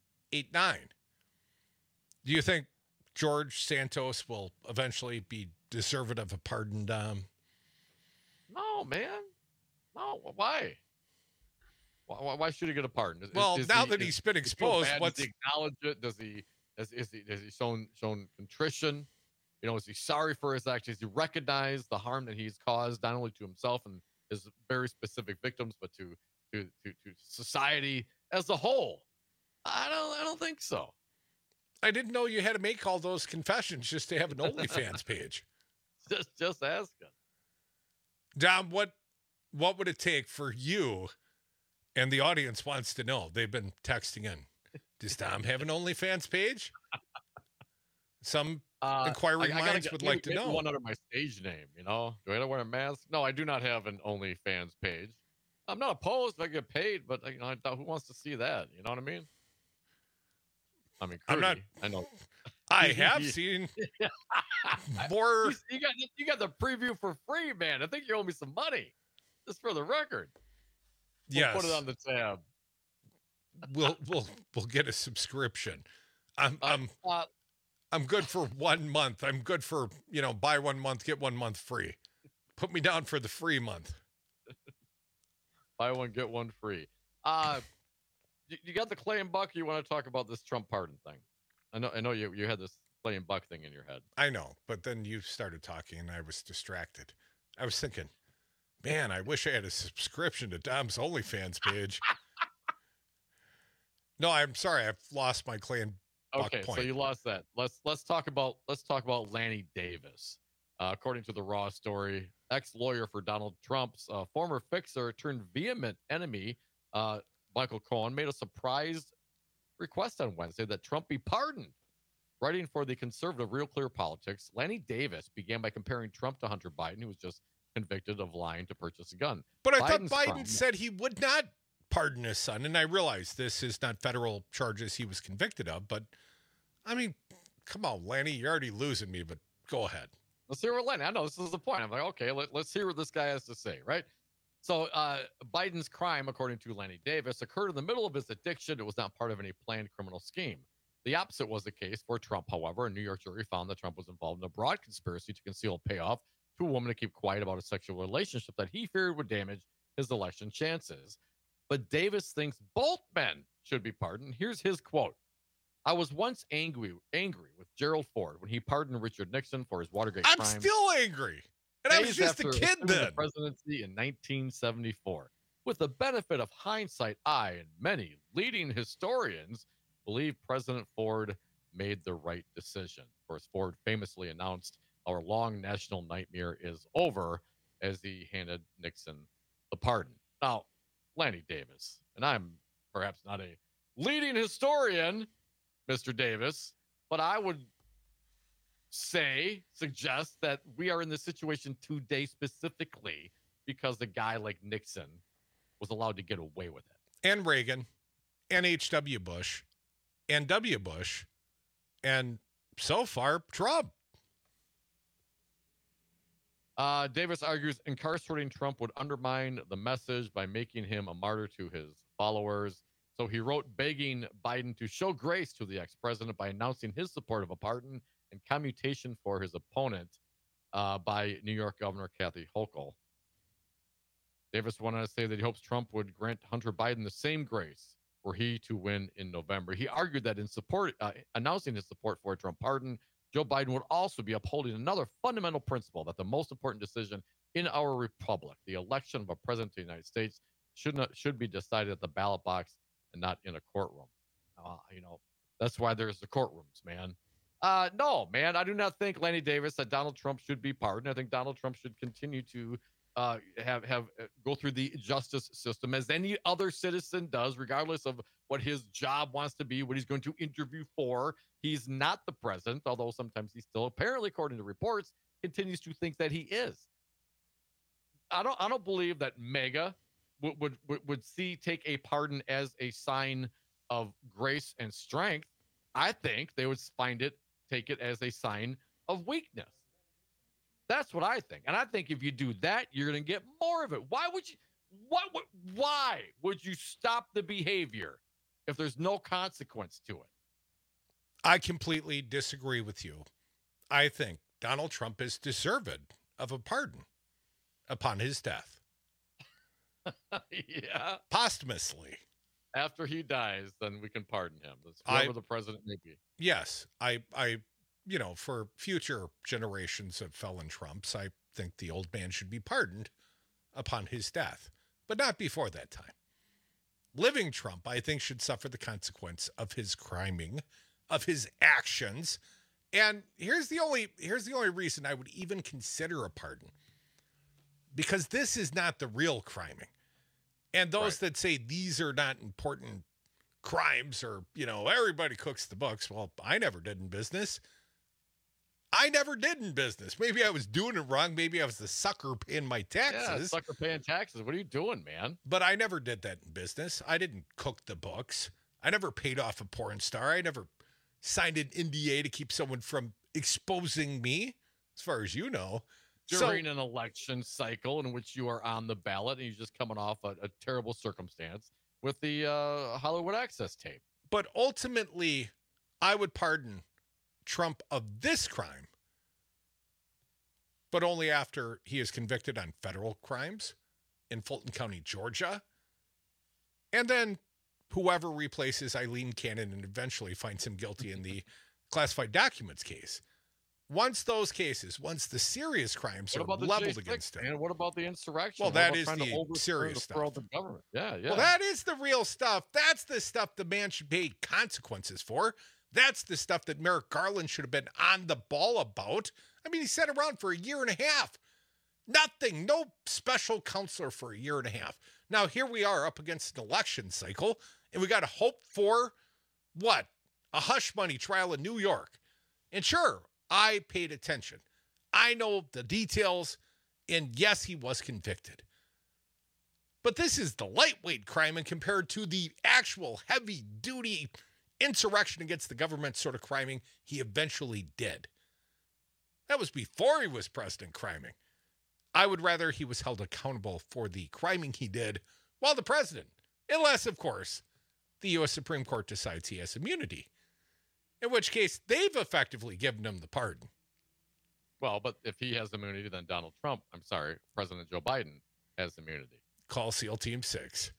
Do you think George Santos will eventually be deserving of a pardon, Dom? No, man. No, why? Why should he get a pardon? Well, now that he's been exposed, does he acknowledge it? Has he shown contrition? You know, is he sorry for his actions? Does he recognize the harm that he's caused not only to himself and his very specific victims, but to society as a whole. I don't think so. I didn't know you had to make all those confessions just to have an OnlyFans page. Just asking. Dom, what would it take for you? And the audience wants to know. They've been texting in. Does Dom have an OnlyFans page? Some inquiring minds would like to know. One under my stage name, you know? Do I have to wear a mask? No, I do not have an OnlyFans page. I'm not opposed if I get paid, but you know, who wants to see that? You know what I mean? I mean, Crudy, I know. I have seen more. You got the preview for free, man. I think you owe me some money, just for the record. We'll put it on the tab. We'll get a subscription. I'm good for 1 month. I'm good for, buy 1 month, get 1 month free. Put me down for the free month. Buy one, get one free. You got the Clay and Buck. You want to talk about this Trump pardon thing? I know you had this Clay and Buck thing in your head. I know, but then you started talking and I was distracted. I was thinking, man, I wish I had a subscription to Dom's OnlyFans page. No, I'm sorry. I've lost my Clay and Buck point. So you lost that. Let's talk about Lanny Davis. According to the Raw story, ex-lawyer for Donald Trump's former fixer turned vehement enemy, Michael Cohen, made a surprise request on Wednesday that Trump be pardoned. Writing for the conservative Real Clear Politics, Lanny Davis began by comparing Trump to Hunter Biden, who was just convicted of lying to purchase a gun. But I thought Biden said he would not pardon his son, and I realize this is not federal charges he was convicted of, but, I mean, come on, Lanny, you're already losing me, but go ahead. Let's hear what Lanny, I know this is the point. I'm like, okay, let's hear what this guy has to say, right? So Biden's crime, according to Lanny Davis, occurred in the middle of his addiction. It was not part of any planned criminal scheme. The opposite was the case for Trump, however. A New York jury found that Trump was involved in a broad conspiracy to conceal a payoff to a woman to keep quiet about a sexual relationship that he feared would damage his election chances. But Davis thinks both men should be pardoned. Here's his quote. I was once angry with Gerald Ford when he pardoned Richard Nixon for his Watergate crime. I'm still angry. And I was just a kid then. The presidency in 1974. With the benefit of hindsight, I and many leading historians believe President Ford made the right decision. Of course, Ford famously announced our long national nightmare is over as he handed Nixon the pardon. Now, Lanny Davis, and I'm perhaps not a leading historian, Mr. Davis, but I would suggest that we are in this situation today specifically because a guy like Nixon was allowed to get away with it. And Reagan, and H.W. Bush, and W. Bush, and so far, Trump. Davis argues incarcerating Trump would undermine the message by making him a martyr to his followers. So he wrote begging Biden to show grace to the ex-president by announcing his support of a pardon and commutation for his opponent by New York Governor Kathy Hochul. Davis went on to say that he hopes Trump would grant Hunter Biden the same grace were he to win in November. He argued that in support, announcing his support for a Trump pardon, Joe Biden would also be upholding another fundamental principle that the most important decision in our republic, the election of a president of the United States, should be decided at the ballot box and not in a courtroom. That's why there's the courtrooms, man. No, man, I do not think, Lanny Davis, that Donald Trump should be pardoned. I think Donald Trump should continue to go through the justice system as any other citizen does, regardless of what his job wants to be, what he's going to interview for. He's not the president, although sometimes he still, apparently, according to reports, continues to think that he is. I don't believe that MAGA would take a pardon as a sign of grace and strength. I think they would take it as a sign of weakness. That's what I think. And I think if you do that, you're going to get more of it. Why would you stop the behavior if there's no consequence to it? I completely disagree with you. I think Donald Trump is deserved of a pardon upon his death. Yeah. Posthumously. After he dies, then we can pardon him. That's whoever the president may be. Yes. I for future generations of felon Trumps, I think the old man should be pardoned upon his death, but not before that time. Living Trump, I think, should suffer the consequence of his criming, of his actions. And here's the only reason I would even consider a pardon. Because this is not the real criming. And those that say these are not important crimes, or, everybody cooks the books. Well, I never did in business. Maybe I was doing it wrong. Maybe I was the sucker paying my taxes. Yeah, sucker paying taxes. What are you doing, man? But I never did that in business. I didn't cook the books. I never paid off a porn star. I never signed an NDA to keep someone from exposing me, as far as you know. During an election cycle in which you are on the ballot and you're just coming off a terrible circumstance with the Hollywood Access tape. But ultimately, I would pardon Trump of this crime, but only after he is convicted on federal crimes in Fulton County, Georgia. And then whoever replaces Eileen Cannon and eventually finds him guilty in the classified documents case. Once the serious crimes are leveled against him. And what about the insurrection? Well, that is the serious stuff. The government. Yeah. Well, that is the real stuff. That's the stuff the man should pay consequences for. That's the stuff that Merrick Garland should have been on the ball about. I mean, he sat around for a year and a half. Nothing. No special counselor for a year and a half. Now, here we are up against an election cycle, and we got to hope for, a hush money trial in New York. And sure, I paid attention. I know the details, and yes, he was convicted. But this is the lightweight crime, and compared to the actual heavy-duty insurrection against the government sort of criming he eventually did. That was before he was president criming. I would rather he was held accountable for the criming he did while the president, unless, of course, the U.S. Supreme Court decides he has immunity, in which case they've effectively given him the pardon. Well, but if he has immunity, then President Joe Biden has immunity. Call SEAL Team 6,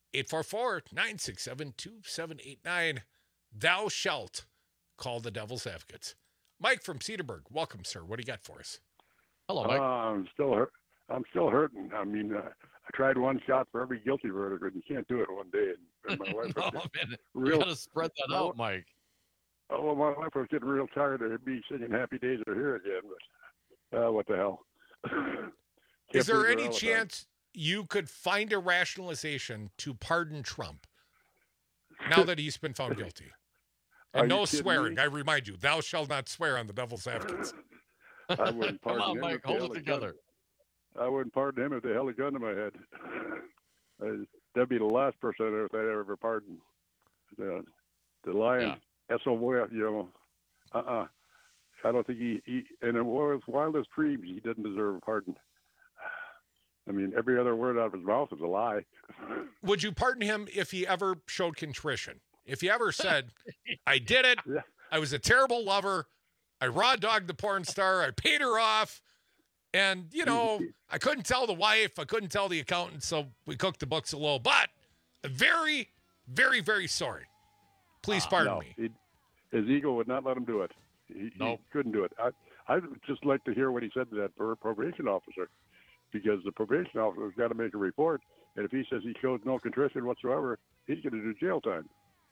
844-967-2789. Thou shalt call the devil's advocates. Mike from Cedarburg, welcome, sir. What do you got for us? Hello, Mike. I'm still hurting. I mean, I tried one shot for every guilty verdict, and you can't do it one day. And my wife you got to spread that out, Mike. Oh, well, my wife was getting real tired of me singing "Happy Days Are Here" again. But what the hell? Is there any chance you could find a rationalization to pardon Trump now that he's been found guilty? And no swearing. I remind you, thou shalt not swear on the devil's advocates. I wouldn't pardon him. Come on, Mike, hold it together. I wouldn't pardon him if they held a gun to my head. That'd be the last person I'd ever pardon. The lion, SOF, I don't think he in his wildest dreams, he didn't deserve a pardon. I mean, every other word out of his mouth is a lie. Would you pardon him if he ever showed contrition? If he ever said, I did it, I was a terrible lover, I raw dogged the porn star, I paid her off, and, I couldn't tell the wife, I couldn't tell the accountant, so we cooked the books a little, but I'm very, very, very sorry. Please pardon me. His ego would not let him do it. He couldn't do it. I'd just like to hear what he said to that probation officer, because the probation officer's got to make a report, and if he says he showed no contrition whatsoever, he's going to do jail time.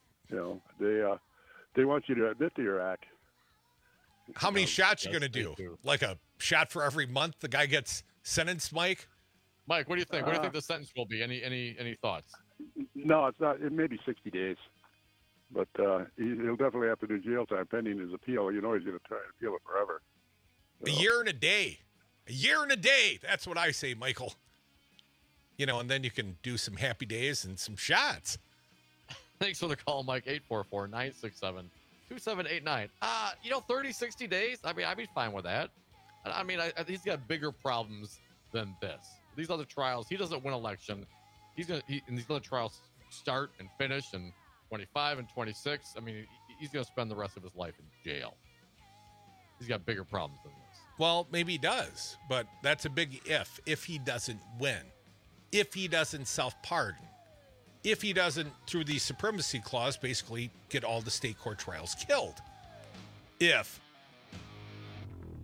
They want you to admit to your act. How many shots you going to do? Like a shot for every month the guy gets sentenced, Mike? Mike, what do you think? What do you think the sentence will be? Any thoughts? No, it's not. It may be 60 days. But he'll definitely have to do jail time pending his appeal. He's going to try and appeal it forever. So. A year and a day. A year and a day. That's what I say, Michael. And then you can do some happy days and some shots. Thanks for the call, Mike. 844-967-2789. 30, 60 days. I mean, I'd be fine with that. I mean, he's got bigger problems than this. These other trials, he doesn't win election. And these other trials start and finish and 25 and 26. I mean, he's going to spend the rest of his life in jail. He's got bigger problems than this. Well, maybe he does, but that's a big if he doesn't win, if he doesn't self-pardon, if he doesn't, through the supremacy clause, basically get all the state court trials killed. If.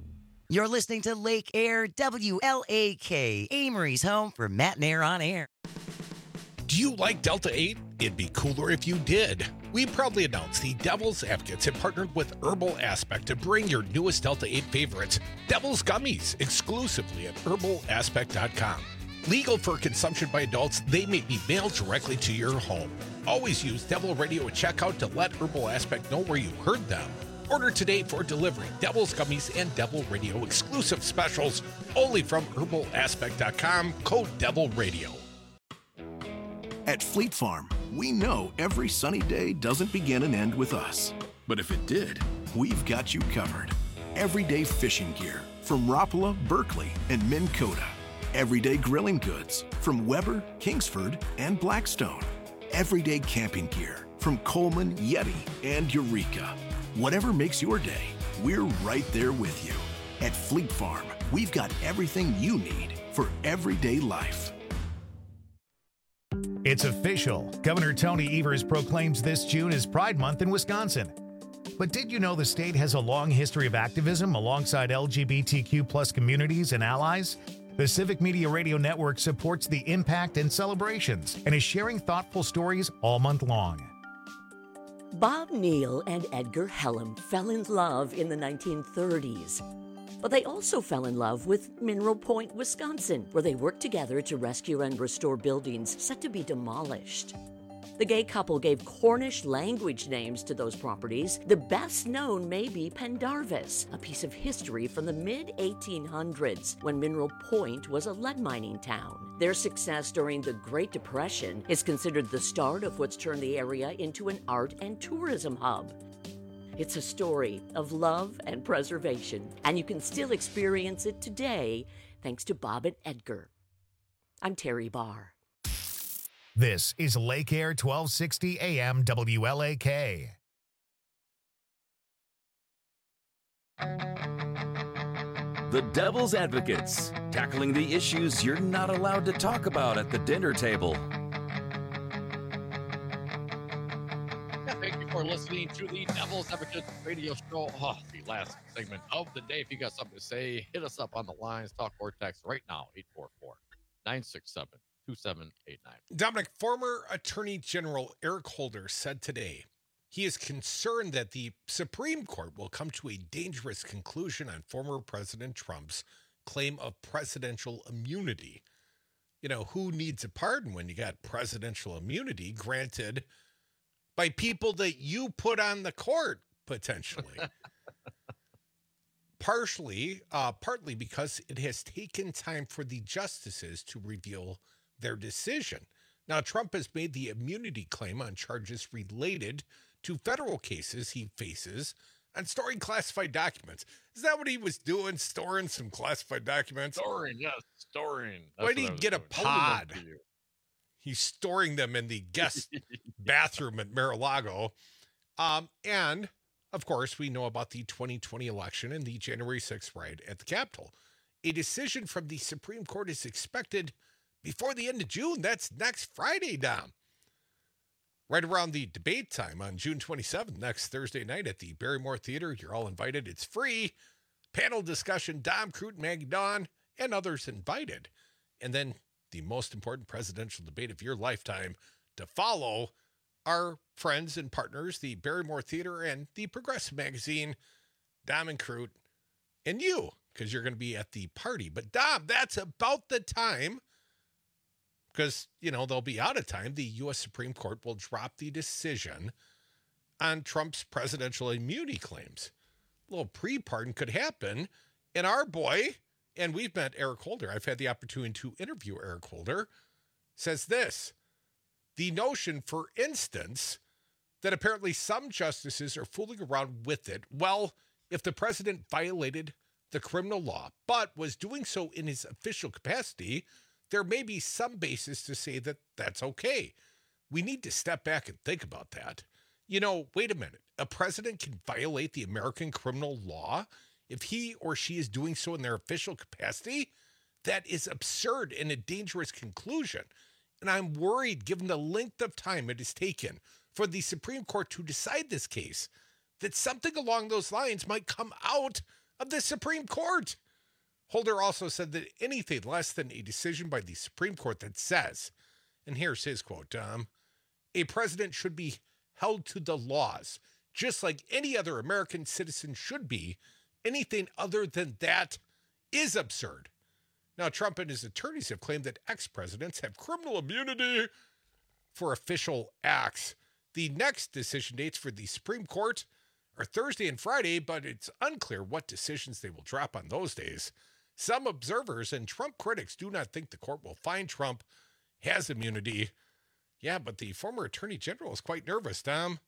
You're listening to Lake Air WLAK, Amory's home for Matt and Air on Air. Do you like Delta 8? It'd be cooler if you did. We proudly announce the Devil's Advocates have partnered with Herbal Aspect to bring your newest Delta 8 favorites, Devil's Gummies, exclusively at herbalaspect.com. Legal for consumption by adults, they may be mailed directly to your home. Always use Devil Radio at checkout to let Herbal Aspect know where you heard them. Order today for delivery. Devil's Gummies and Devil Radio exclusive specials only from herbalaspect.com, code Devil Radio. At Fleet Farm, we know every sunny day doesn't begin and end with us. But if it did, we've got you covered. Everyday fishing gear from Rapala, Berkeley, and Minn Kota. Everyday grilling goods from Weber, Kingsford, and Blackstone. Everyday camping gear from Coleman, Yeti, and Eureka. Whatever makes your day, we're right there with you. At Fleet Farm, we've got everything you need for everyday life. It's official. Governor Tony Evers proclaims this June as Pride Month in Wisconsin. But did you know the state has a long history of activism alongside LGBTQ+ communities and allies? The Civic Media Radio Network supports the impact and celebrations and is sharing thoughtful stories all month long. Bob Neal and Edgar Hellam fell in love in the 1930s. But they also fell in love with Mineral Point, Wisconsin, where they worked together to rescue and restore buildings set to be demolished. The gay couple gave Cornish language names to those properties. The best known may be Pendarvis, a piece of history from the mid-1800s when Mineral Point was a lead mining town. Their success during the Great Depression is considered the start of what's turned the area into an art and tourism hub. It's a story of love and preservation, and you can still experience it today thanks to Bob and Edgar. I'm Terry Barr. This is Lake Air 1260 AM WLAK. The Devil's Advocates, tackling the issues you're not allowed to talk about at the dinner table. Thank you for listening to the Devil's Advocates radio show. Oh, the last segment of the day. If you got something to say, hit us up on the lines, talk or text right now, 844-967-2789. Dominic, former Attorney General Eric Holder said today he is concerned that the Supreme Court will come to a dangerous conclusion on former President Trump's claim of presidential immunity. You know, who needs a pardon when you got presidential immunity granted by people that you put on the court, potentially? Partly because it has taken time for the justices to reveal their decision. Now, Trump has made the immunity claim on charges related to federal cases he faces on storing classified documents. Is that what he was doing, storing some classified documents? Storing. Why did he get a pod? He's storing them in the guest bathroom at Mar-a-Lago. And, of course, we know about the 2020 election and the January 6th riot at the Capitol. A decision from the Supreme Court is expected before the end of June. That's next Friday, Dom. Right around the debate time on June 27th, next Thursday night at the Barrymore Theater. You're all invited. It's free. Panel discussion, Dom, Crute, Maggie Dawn, and others invited. And then the most important presidential debate of your lifetime to follow our friends and partners, the Barrymore Theater and the Progressive Magazine, Dom and Crute, and you, because you're going to be at the party. But Dom, that's about the time, because, you know, they'll be out of time. The U.S. Supreme Court will drop the decision on Trump's presidential immunity claims. A little pre-pardon could happen. And our boy, and we've met Eric Holder, I've had the opportunity to interview Eric Holder, says this: the notion, for instance, that apparently some justices are fooling around with it. Well, if the president violated the criminal law, but was doing so in his official capacity, there may be some basis to say that that's okay. We need to step back and think about that. You know, wait a minute. A president can violate the American criminal law if he or she is doing so in their official capacity? That is absurd and a dangerous conclusion. And I'm worried, given the length of time it has taken for the Supreme Court to decide this case, that something along those lines might come out of the Supreme Court. Holder also said that anything less than a decision by the Supreme Court that says, and here's his quote, a president should be held to the laws, just like any other American citizen should be. Anything other than that is absurd. Now, Trump and his attorneys have claimed that ex-presidents have criminal immunity for official acts. The next decision dates for the Supreme Court are Thursday and Friday, but it's unclear what decisions they will drop on those days. Some observers and Trump critics do not think the court will find Trump has immunity. Yeah, but the former attorney general is quite nervous, Tom.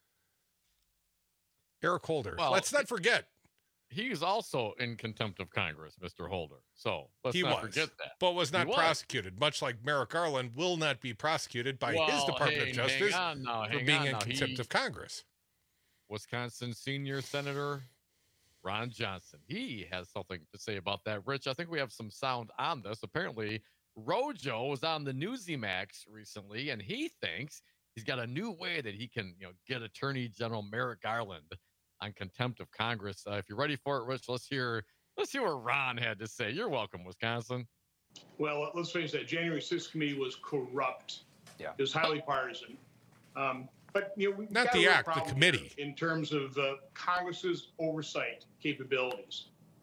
Eric Holder. Well, let's not forget. He's also in contempt of Congress, Mr. Holder. So let's not forget that. But was not prosecuted, much like Merrick Garland will not be prosecuted by his Department of Justice for being in contempt of Congress. Wisconsin senior Senator Ron Johnson. He has something to say about that. Rich, I think we have some sound on this. Apparently, Rojo was on the Newsmax recently, and he thinks he's got a new way that he can, get Attorney General Merrick Garland on contempt of Congress. If you're ready for it, Rich, let's hear what Ron had to say. You're welcome, Wisconsin. Well, let's face it, January 6th committee was corrupt. Yeah. It was highly partisan. But not the act, the committee. In terms of Congress's oversight capabilities.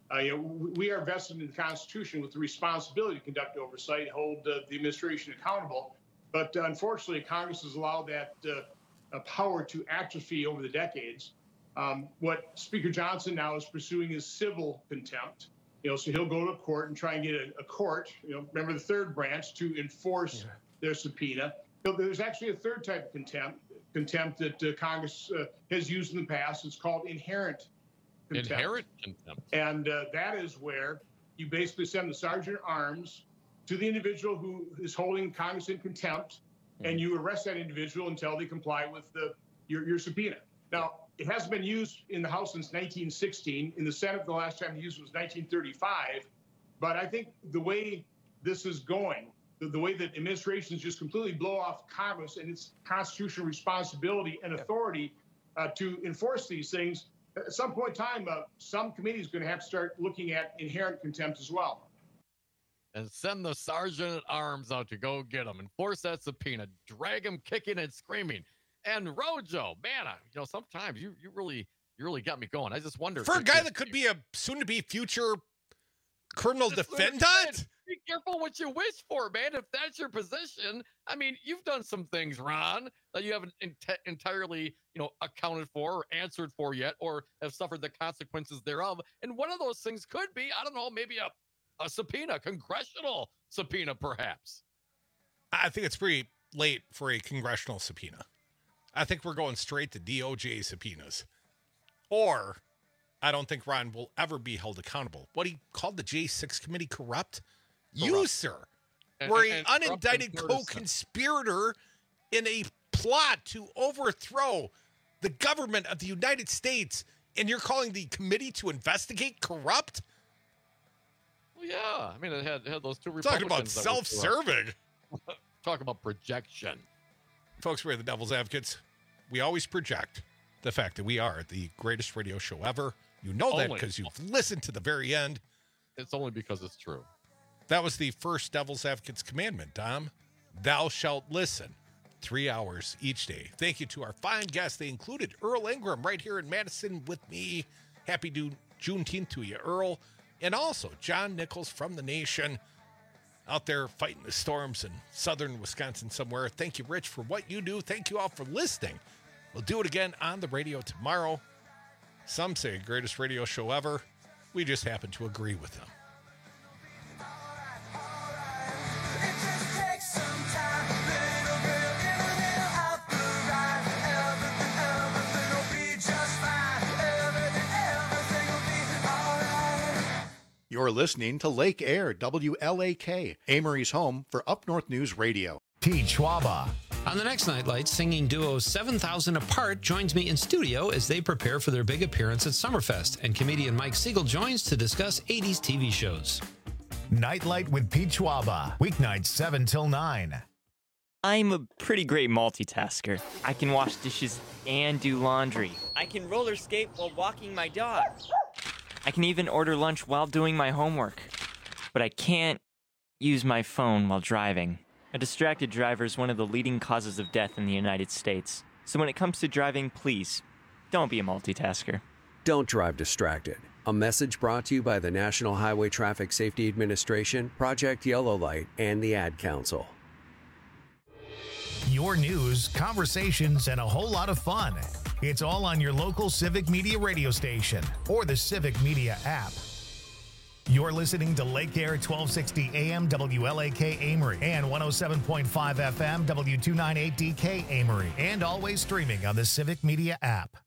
We are vested in the Constitution with the responsibility to conduct oversight, hold the administration accountable. But unfortunately, Congress has allowed that power to atrophy over the decades. What Speaker Johnson now is pursuing is civil contempt. So he'll go to court and try and get a court, remember the third branch, to enforce their subpoena. There's actually a third type of contempt that Congress has used in the past. It's called inherent contempt. Inherent contempt. And that is where you basically send the sergeant at arms to the individual who is holding Congress in contempt, and you arrest that individual until they comply with your subpoena. Now, it hasn't been used in the House since 1916. In the Senate, the last time used was 1935. But I think the way this is going, the way that administrations just completely blow off Congress and its constitutional responsibility and authority to enforce these things, at some point in time, some committee is going to have to start looking at inherent contempt as well. And send the sergeant at arms out to go get them, enforce that subpoena, drag him kicking and screaming. And Rojo, man, sometimes you really got me going. I just wonder, for a guy that could be a soon-to-be future criminal defendant. Be careful what you wish for, man. If that's your position, I mean, you've done some things, Ron, that you haven't entirely, accounted for or answered for yet, or have suffered the consequences thereof. And one of those things could be, I don't know, maybe a subpoena, congressional subpoena, perhaps. I think it's pretty late for a congressional subpoena. I think we're going straight to DOJ subpoenas. Or I don't think Ron will ever be held accountable. What he called the J6 committee corrupt? You, sir, were an unindicted co-conspirator in a plot to overthrow the government of the United States, and you're calling the committee to investigate corrupt? Well, yeah. I mean, it had those two Republicans. Talking about self-serving. Talk about projection. Folks, we're the Devil's Advocates. We always project the fact that we are the greatest radio show ever. You know that because you've listened to the very end. It's only because it's true. That was the first Devil's Advocates commandment, Dom. Thou shalt listen 3 hours each day. Thank you to our fine guests. They included Earl Ingram right here in Madison with me. Happy Juneteenth to you, Earl. And also John Nichols from The Nation out there fighting the storms in southern Wisconsin somewhere. Thank you, Rich, for what you do. Thank you all for listening. We'll do it again on the radio tomorrow. Some say greatest radio show ever. We just happen to agree with them. You're listening to Lake Air, WLAK, Amory's home for Up North News Radio. Pete Schwaba. On the next Nightlight, singing duo 7,000 Apart joins me in studio as they prepare for their big appearance at Summerfest, and comedian Mike Siegel joins to discuss 80s TV shows. Nightlight with Pete Schwaba, weeknights 7 till 9. I'm a pretty great multitasker. I can wash dishes and do laundry. I can roller skate while walking my dog. I can even order lunch while doing my homework. But I can't use my phone while driving. A distracted driver is one of the leading causes of death in the United States. So when it comes to driving, please, don't be a multitasker. Don't drive distracted. A message brought to you by the National Highway Traffic Safety Administration, Project Yellow Light, and the Ad Council. Your news, conversations, and a whole lot of fun. It's all on your local Civic Media radio station or the Civic Media app. You're listening to Lake Air 1260 AM WLAK Amory and 107.5 FM W298DK Amory, and always streaming on the Civic Media app.